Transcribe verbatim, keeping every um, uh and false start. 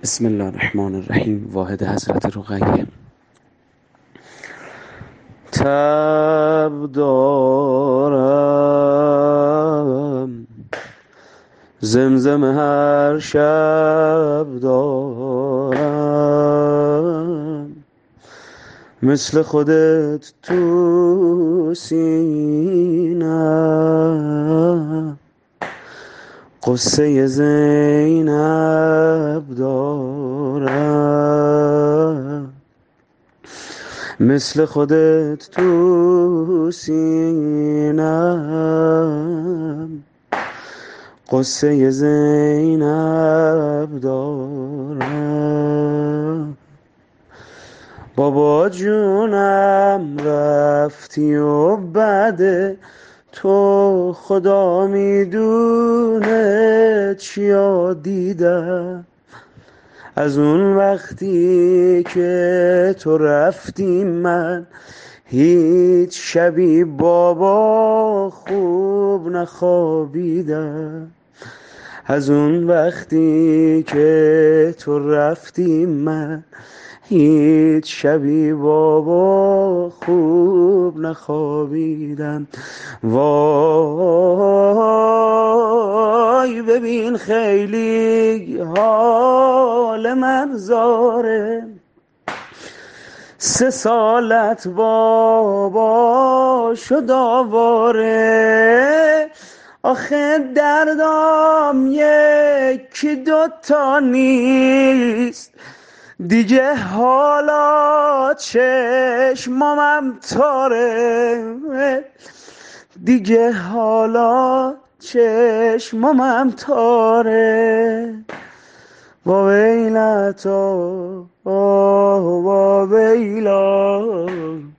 بسم الله الرحمن الرحیم. واحد حضرت رقیه. تب دارم زمزم هر شب دارم، مثل خودت تو سینم، قصه زینب دارم، مثل خودت تو سینم، قصه زینب دارم. بابا جونم رفتی و بعد تو خدا میدونه چیا دیدم. از اون وقتی که تو رفتی من هیچ شبی بابا خوب نخوابیدم. از اون وقتی که تو رفتی من هیچ شبی بابا خوب نخوابیدم. وای ببین خیلی حال من زاره، سه سالت بابا شد آواره. آخه دردام یکی دوتا نیست دیگه، حالا چشمامم تاره، دیگه حالا چشمامم تاره. با ویلتا، با ویلا